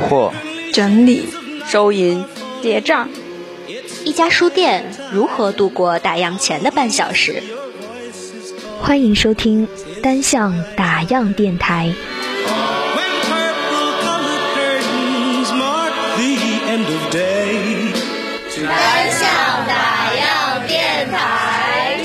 货、 整理、 收银、 结账。 一家书店如何度过打烊前的半小时？ 欢迎收听单向打烊电台。 单向打烊电台。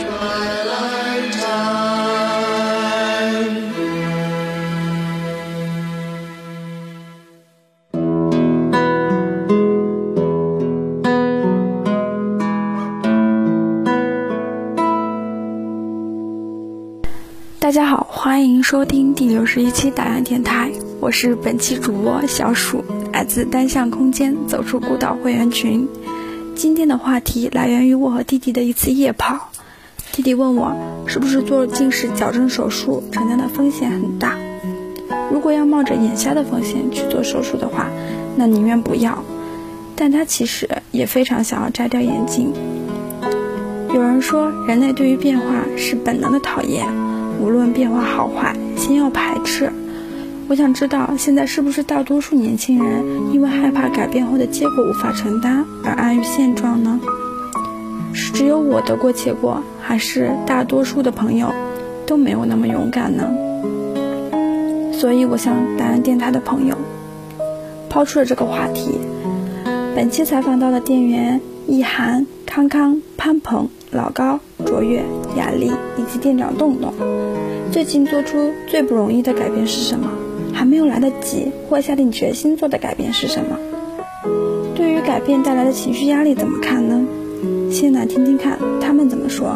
大家好，欢迎收听第61期打烊电台，我是本期主播小鼠，来自单向空间走出孤岛会员群。今天的话题来源于我和弟弟的一次夜跑。弟弟问我是不是做近视矫正手术承担的风险很大，如果要冒着眼瞎的风险去做手术的话，那宁愿不要。但他其实也非常想要摘掉眼镜。有人说人类对于变化是本能的讨厌，无论变化好坏，先要排斥。我想知道现在是不是大多数年轻人因为害怕改变后的结果无法承担而安于现状呢？是只有我得过且过，还是大多数的朋友都没有那么勇敢呢？所以我向打烊电台的朋友抛出了这个话题。本期采访到的店员易涵、康康、潘鹏、老高、卓越、雅丽以及店长洞洞，最近做出最不容易的改变是什么？还没有来得及或下定决心做的改变是什么？对于改变带来的情绪压力怎么看呢？先来听听看他们怎么说。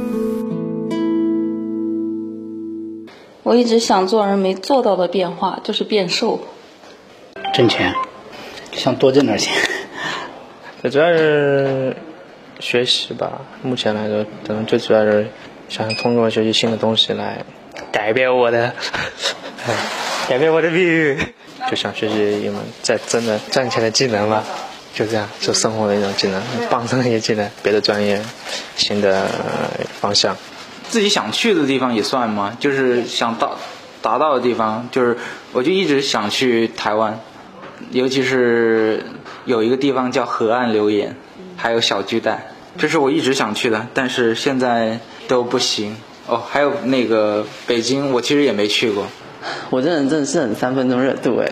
我一直想做而没做到的变化就是变瘦。 挣钱，想多挣点钱。 主要是学习吧，目前来说可能最主要是想通过学习新的东西来改变我的命运，就想学习一门真的赚钱的技能吧，就这样，就生活的一种技能，帮上一些技能，别的专业新的方向。 自己想去的地方也算吗？就是想达到的地方，就是我就一直想去台湾，尤其是有一个地方叫河岸留言，还有小巨蛋，这是我一直想去的，但是现在都不行。哦，还有那个北京，我其实也没去过。 我这人真的是很3分钟热度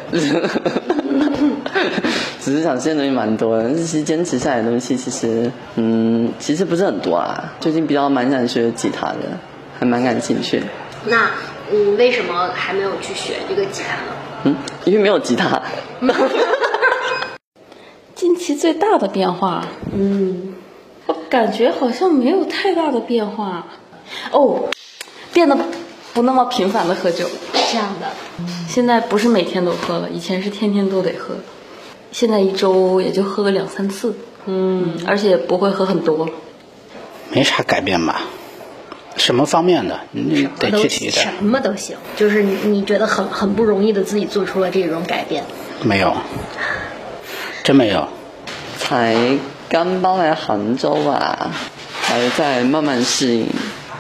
只是想这些东西蛮多的，但是其实坚持下来的东西其实不是很多啊。最近蛮想学吉他的，还蛮感兴趣。 那你为什么还没有去学这个吉他呢？ 因为没有吉他。 近期最大的变化，我感觉好像没有太大的变化。变得不那么频繁的喝酒。 这样的。 现在不是每天都喝了，以前是天天都得喝，现在一周也就喝个2-3次。而且不会喝很多。 没啥改变吧？什么方面的？你得具体一点。 什么都行，就是你觉得很不容易的自己做出了这种改变。 没有，真没有。 才刚搬来杭州吧，还在慢慢适应。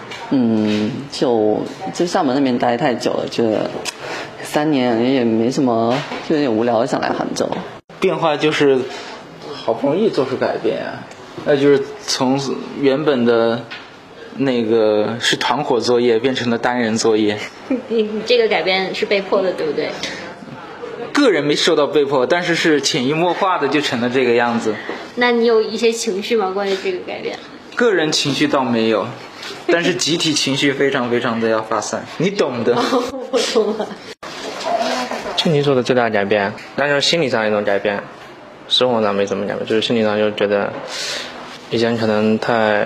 就厦门那边待太久了，觉得3年也没什么，就有点无聊，想来杭州。 变化就是好不容易做出改变啊，那就是从原本的那个是团伙作业变成了单人作业。 你这个改变是被迫的，对不对？ 个人没受到被迫，但是潜移默化的就成了这个样子。 那你有一些情绪吗？关于这个改变？ 个人情绪倒没有，但是集体情绪非常非常的要发散，你懂的。 我懂了。 近期做的最大的改变，那就是心理上的一种改变，生活上没什么改变，就是心理上就觉得以前可能太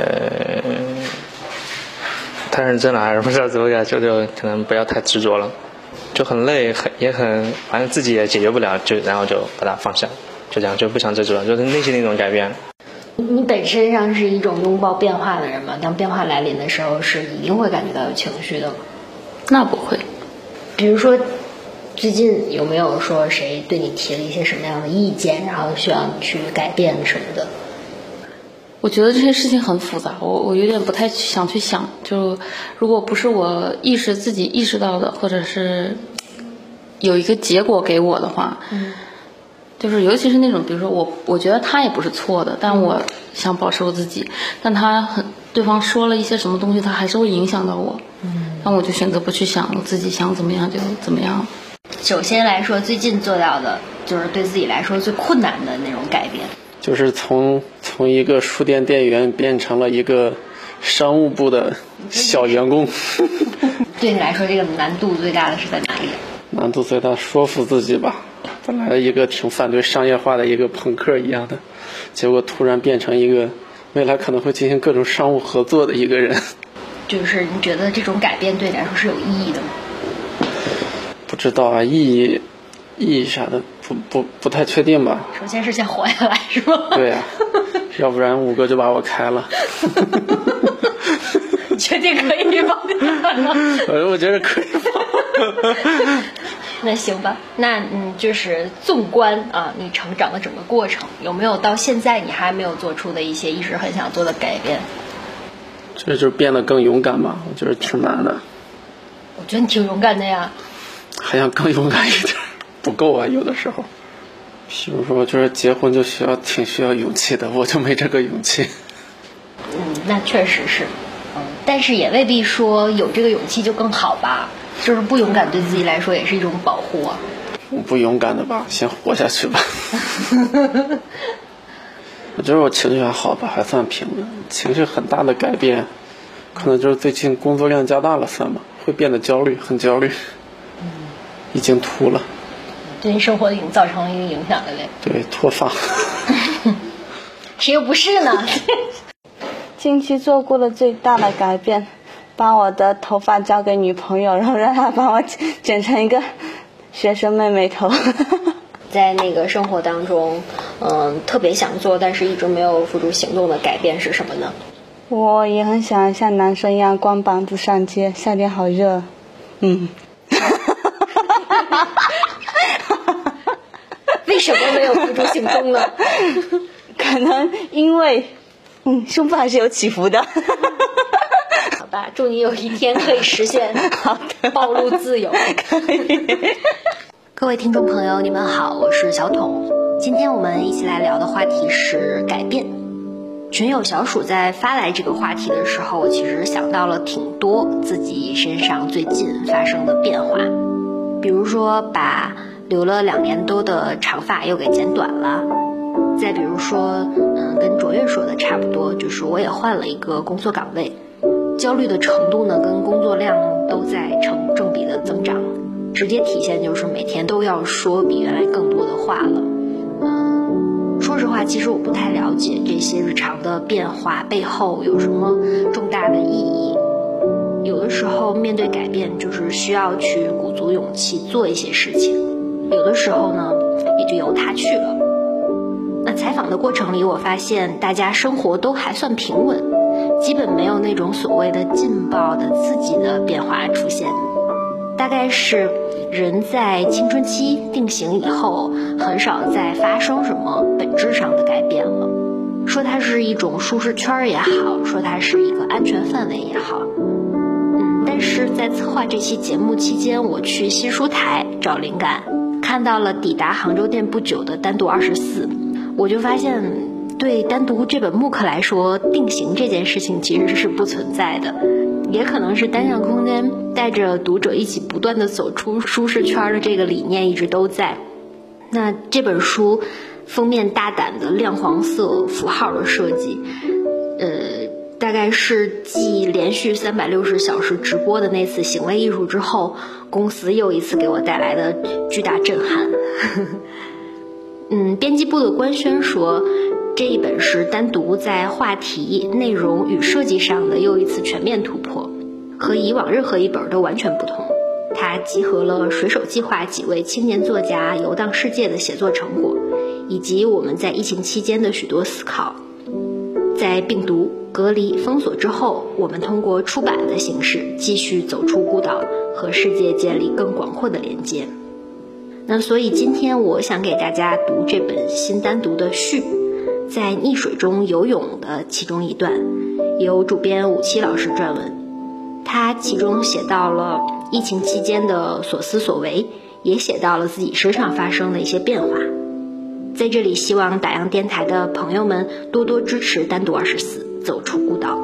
认真了，还是不知道怎么讲，就可能不要太执着了，就很累，也很，反正自己也解决不了，然后就把它放下，就这样，就不想执着了，就是内心的一种改变。 你本身上是一种拥抱变化的人吗？当变化来临的时候，是一定会感觉到有情绪的吗？ 那不会。 比如说最近有没有说谁对你提了一些什么样的意见，然后需要你去改变什么的？ 我觉得这些事情很复杂，我有点不太想去想，就如果不是我自己意识到的，或者是有一个结果给我的话， 就是尤其是那种，比如说我觉得他也不是错的，但我想保持我自己，但对方说了一些什么东西，他还是会影响到我，那我就选择不去想，我自己想怎么样就怎么样。 首先来说，最近做到的就是对自己来说最困难的那种改变， 就是从一个书店店员变成了一个商务部的小员工。 对你来说，这个难度最大的是在哪里？ 难度最大，说服自己吧。本来一个挺反对商业化的一个朋克一样的，结果突然变成一个未来可能会进行各种商务合作的一个人。 就是你觉得这种改变对你来说是有意义的吗？ 不知道啊，意义啥的不太确定吧。 首先是先活下来是吧？ 对呀、要不然5个就把我开了。 你确定可以吗？ 我觉得可以吧。 那行吧，那就是纵观你成长的整个过程，有没有到现在你还没有做出的一些一直很想做的改变？ 这就是变得更勇敢嘛，我觉得挺难的。 我觉得你挺勇敢的呀。 还想更勇敢一点，不够啊，有的时候。比如说，就是结婚就挺需要勇气的，我就没这个勇气。 那确实是，但是也未必说有这个勇气就更好吧。就是不勇敢对自己来说也是一种保护啊。 我不勇敢的吧，先活下去吧。我觉得我情绪还好吧，还算平稳。情绪很大的改变，可能就是最近工作量加大了，算吗？会变得焦虑，很焦虑。已经秃了。 对你生活已经造成了一个影响了嘞。 对，脱发。 谁又不是呢？ 近期做过的最大的改变，把我的头发交给女朋友，然后让她帮我剪成一个学生妹妹头。 在那个生活当中，特别想做但是一直没有付诸行动的改变是什么呢？ 我也很想像男生一样光膀子上街，夏天好热。 为什么没有付诸行动呢？ 可能因为胸部还是有起伏的。 好吧，祝你有一天可以实现暴露自由。 可以。 各位听众朋友，你们好，我是小彤。今天我们一起来聊的话题是改变。群友小鼠在发来这个话题的时候，我其实想到了挺多自己身上最近发生的变化，比如说把留了2年多的长发又给剪短了，再比如说跟卓越说的差不多，就是我也换了一个工作岗位，焦虑的程度呢跟工作量都在成正比的增长，直接体现就是每天都要说比原来更多的话了。说实话，其实我不太了解这些日常的变化背后有什么重大的意义。有的时候面对改变，就是需要去鼓足勇气做一些事情，有的时候呢也就由它去了。那采访的过程里，我发现大家生活都还算平稳，基本没有那种所谓的劲爆的刺激的变化出现。大概是人在青春期定型以后，很少再发生什么本质上的改变了。说它是一种舒适圈也好，说它是一个安全范围也好，但是在策划这期节目期间，我去新书台找灵感，看到了抵达杭州店不久的单独24，我就发现对单独这本MOOC来说，定型这件事情其实是不存在的，也可能是单向空间带着读者一起不断的走出舒适圈的这个理念一直都在。那这本书封面大胆的亮黄色符号的设计，大概是继连续360小时直播的那次行为艺术之后，公司又一次给我带来的巨大震撼。编辑部的官宣说，这一本是单独在话题、内容与设计上的又一次全面突破，和以往任何一本都完全不同。它集合了水手计划几位青年作家游荡世界的写作成果，以及我们在疫情期间的许多思考。在病毒、隔离、封锁之后，我们通过出版的形式继续走出孤岛，和世界建立更广阔的连接。那所以今天我想给大家读这本新单独的序，在溺水中游泳的其中一段，由主编57老师撰文。他其中写到了疫情期间的所思所为，也写到了自己身上发生的一些变化。 在这里希望打样电台的朋友们多多支持单独24，走出孤岛。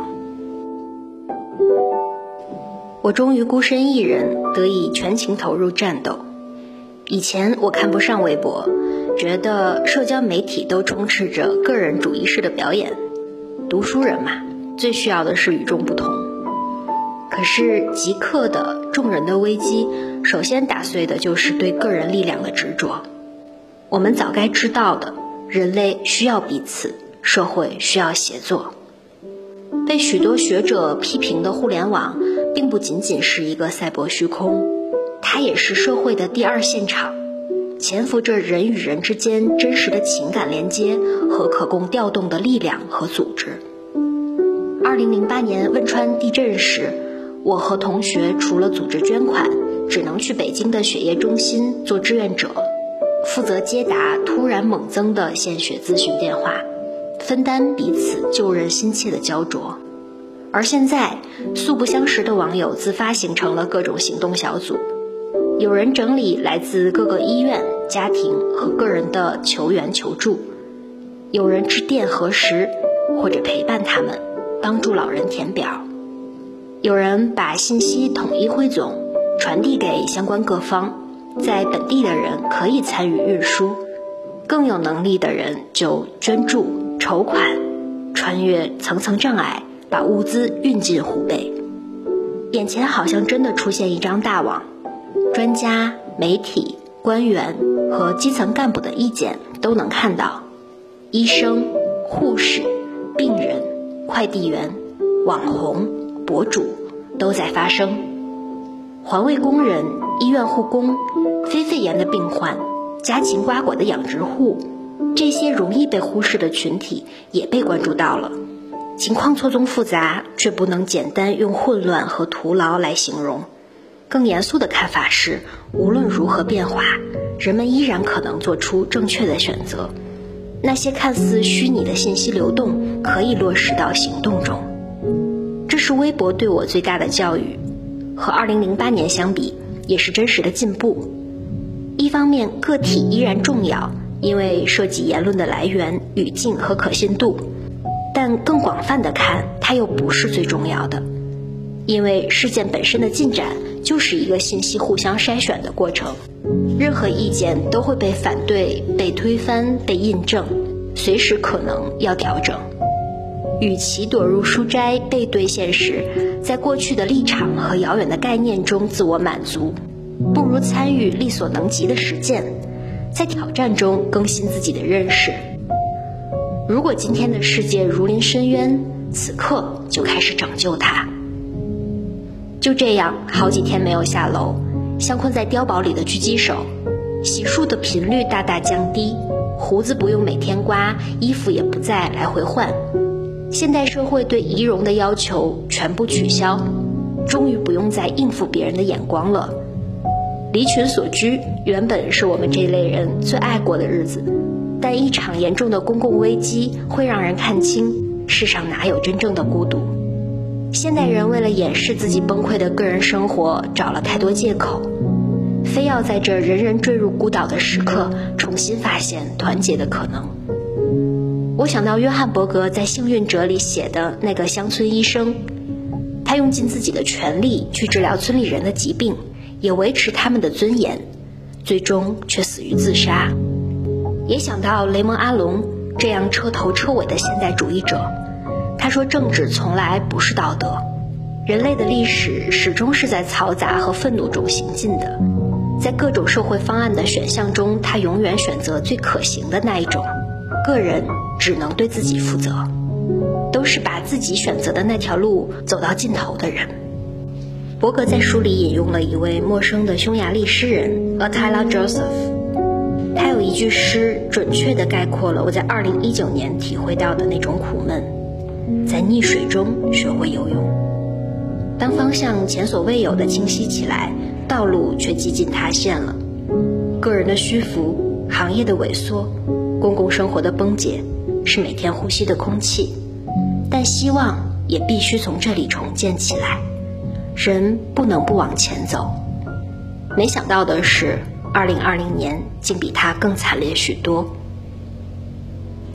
我终于孤身一人，得以全情投入战斗。以前我看不上微博，觉得社交媒体都充斥着个人主义式的表演，读书人嘛，最需要的是与众不同。可是极客的众人的危机，首先打碎的就是对个人力量的执着。我们早该知道的，人类需要彼此，社会需要协作。被许多学者批评的互联网并不仅仅是一个赛博虚空，它也是社会的第二现场，潜伏着人与人之间真实的情感连接和可供调动的力量和组织。2008年汶川地震时，我和同学除了组织捐款，只能去北京的血液中心做志愿者，负责接答突然猛增的献血咨询电话，分担彼此救人心切的焦灼。而现在，素不相识的网友自发形成了各种行动小组，有人整理来自各个医院、家庭和个人的求援求助，有人致电核实或者陪伴他们，帮助老人填表，有人把信息统一汇总，传递给相关各方，在本地的人可以参与运输，更有能力的人就捐助、筹款，穿越层层障碍，把物资运进湖北。眼前好像真的出现一张大网，专家、媒体、官员和基层干部的意见都能看到，医生、护士、病人、快递员、网红、博主都在发声。环卫工人、医院护工、非肺炎的病患、家禽瓜果的养殖户，这些容易被忽视的群体也被关注到了。情况错综复杂，却不能简单用混乱和徒劳来形容。更严肃的看法是，无论如何变化，人们依然可能做出正确的选择。那些看似虚拟的信息流动，可以落实到行动中。这是微博对我最大的教育，和2008年相比，也是真实的进步。一方面，个体依然重要，因为涉及言论的来源、语境和可信度。但更广泛的看，它又不是最重要的，因为事件本身的进展就是一个信息互相筛选的过程，任何意见都会被反对、被推翻、被印证，随时可能要调整。与其躲入书斋背对现实，在过去的立场和遥远的概念中自我满足，不如参与力所能及的实践，在挑战中更新自己的认识。如果今天的世界如临深渊，此刻就开始拯救它。就这样，好几天没有下楼，像困在碉堡里的狙击手，洗漱的频率大大降低，胡子不用每天刮，衣服也不再来回换。现代社会对仪容的要求全部取消，终于不用再应付别人的眼光了。离群索居原本是我们这类人最爱过的日子，但一场严重的公共危机会让人看清世上哪有真正的孤独。现代人为了掩饰自己崩溃的个人生活，找了太多借口，非要在这人人坠入孤岛的时刻重新发现团结的可能。我想到约翰伯格在《幸运者》里写的那个乡村医生，他用尽自己的全力去治疗村里人的疾病，也维持他们的尊严，最终却死于自杀。也想到雷蒙·阿隆这样彻头彻尾的现代主义者，他说政治从来不是道德，人类的历史始终是在嘈杂和愤怒中行进的，在各种社会方案的选项中，他永远选择最可行的那一种，个人只能对自己负责，都是把自己选择的那条路走到尽头的人。伯格在书里引用了一位陌生的匈牙利诗人 Attila Joseph，他有一句诗准确地概括了我在2019年体会到的那种苦闷，在溺水中学会游泳。当方向前所未有的清晰起来，道路却几近塌陷了。个人的虚浮，行业的萎缩，公共生活的崩解，是每天呼吸的空气，但希望也必须从这里重建起来。人不能不往前走。没想到的是，2020年竟比它更惨烈许多。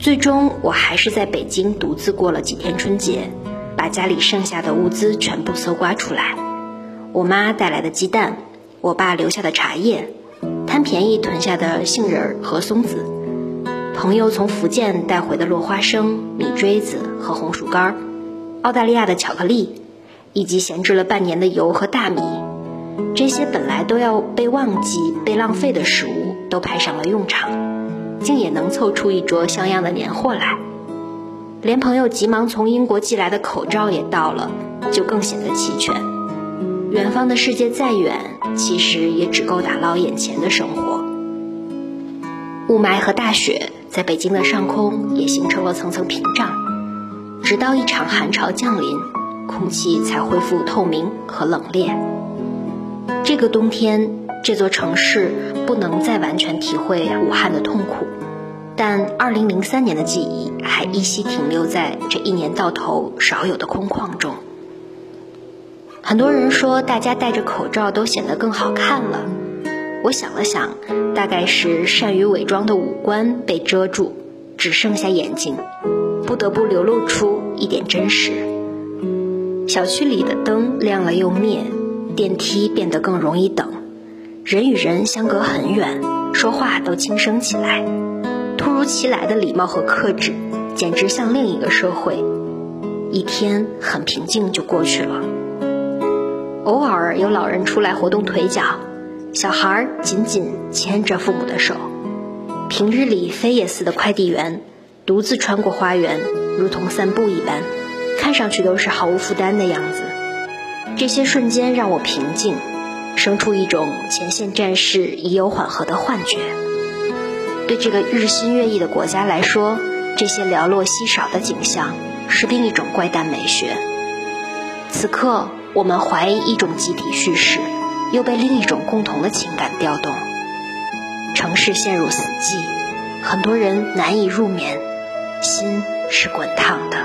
最终我还是在北京独自过了几天春节，把家里剩下的物资全部搜刮出来。我妈带来的鸡蛋，我爸留下的茶叶，贪便宜囤下的杏仁和松子，朋友从福建带回的落花生、米锥子和红薯干，澳大利亚的巧克力，以及闲置了半年的油和大米。这些本来都要被忘记、被浪费的食物都派上了用场，竟也能凑出一桌像样的年货来。连朋友急忙从英国寄来的口罩也到了，就更显得齐全。远方的世界再远，其实也只够打捞眼前的生活。雾霾和大雪在北京的上空也形成了层层屏障，直到一场寒潮降临，空气才恢复透明和冷冽。这个冬天，这座城市不能再完全体会武汉的痛苦，但2003年的记忆还依稀停留在这一年到头少有的空旷中。很多人说大家戴着口罩都显得更好看了，我想了想，大概是善于伪装的五官被遮住，只剩下眼睛，不得不流露出一点真实。小区里的灯亮了又灭，电梯变得更容易等，人与人相隔很远，说话都轻声起来。突如其来的礼貌和克制，简直像另一个社会。一天很平静就过去了。偶尔有老人出来活动腿脚，小孩紧紧牵着父母的手。平日里飞也似的快递员独自穿过花园，如同散步一般，看上去都是毫无负担的样子。这些瞬间让我平静，生出一种前线战事已有缓和的幻觉。对这个日新月异的国家来说，这些寥落稀少的景象是另一种怪诞美学。此刻我们怀疑一种集体叙事，又被另一种共同的情感调动。城市陷入死寂，很多人难以入眠，心是滚烫的。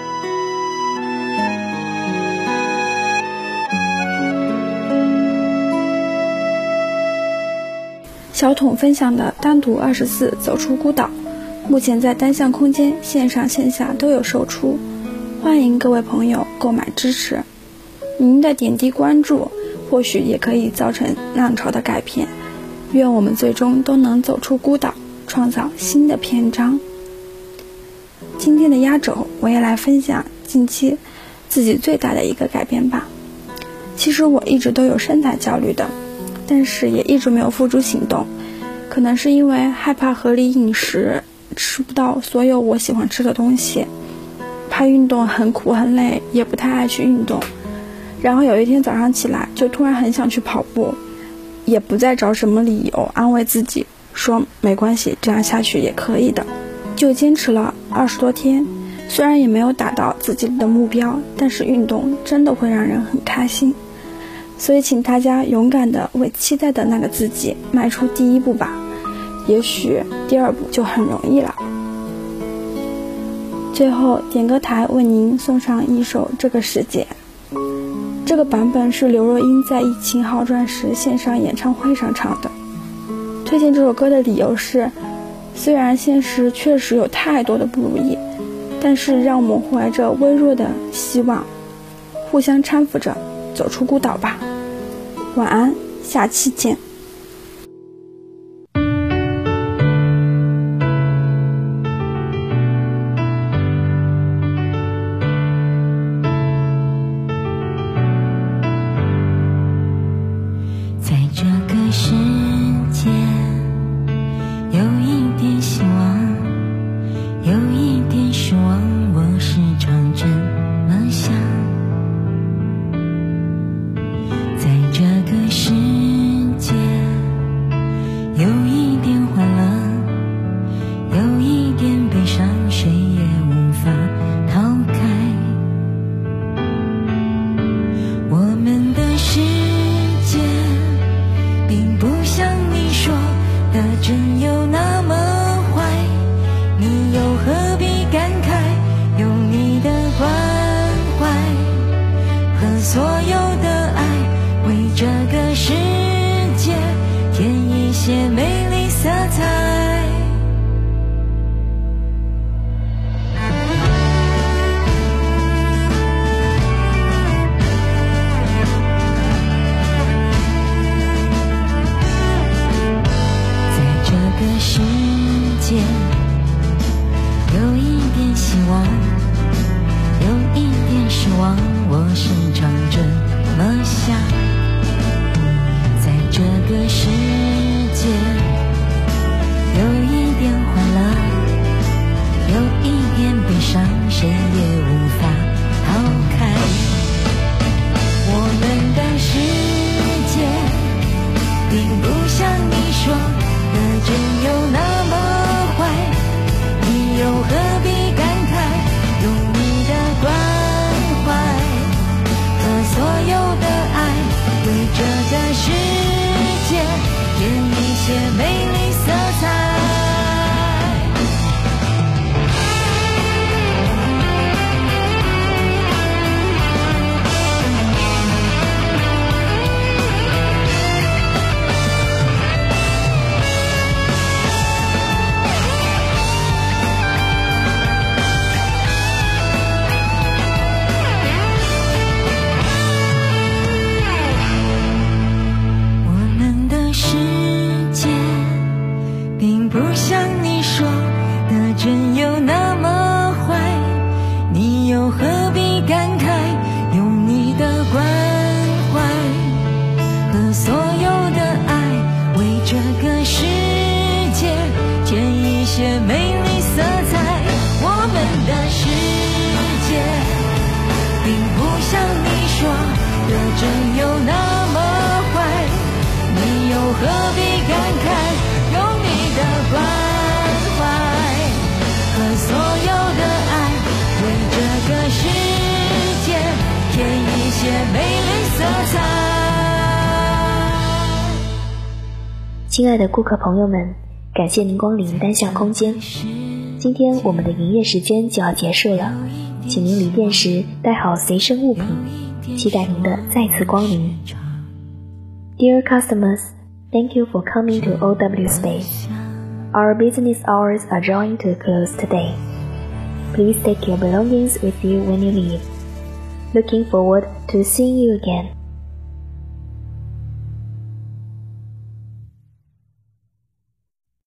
小桶分享的单独24走出孤岛，目前在单向空间线上线下都有售出，欢迎各位朋友购买支持。您的点滴关注或许也可以造成浪潮的改变，愿我们最终都能走出孤岛，创造新的篇章。今天的压轴我也来分享近期自己最大的一个改变吧。其实我一直都有身材焦虑的，但是也一直没有付诸行动，可能是因为害怕合理饮食，吃不到所有我喜欢吃的东西，怕运动很苦很累，也不太爱去运动。然后有一天早上起来就突然很想去跑步，也不再找什么理由安慰自己说没关系，这样下去也可以的，就坚持了20多天。虽然也没有达到自己的目标，但是运动真的会让人很开心。所以请大家勇敢地为期待的那个自己迈出第一步吧，也许第二步就很容易了。最后点歌台为您送上一首《这个世界》，这个版本是刘若英在疫情好转时线上演唱会上唱的。推荐这首歌的理由是，虽然现实确实有太多的不如意，但是让我们怀着微弱的希望，互相搀扶着走出孤岛吧。晚安，下期见。 在这个世界，有一点希望，有一点失望，我时常这么想。在这个世界，有一点欢乐，有一点悲伤，谁也无法逃开。我们的世界并不像你说的真有那么坏，你又何必感慨，有你的关怀和所有的爱，为这个世界添一些美丽色彩。 些美丽色彩。 亲爱的顾客朋友们，感谢您光临单向空间。今天我们的营业时间就要结束了，请您离店时带好随身物品，期待您的再次光临。Dear customers, thank you for coming to OW Space. Our business hours are drawing to a close today. Please take your belongings with you when you leave. Looking forward to seeing you again.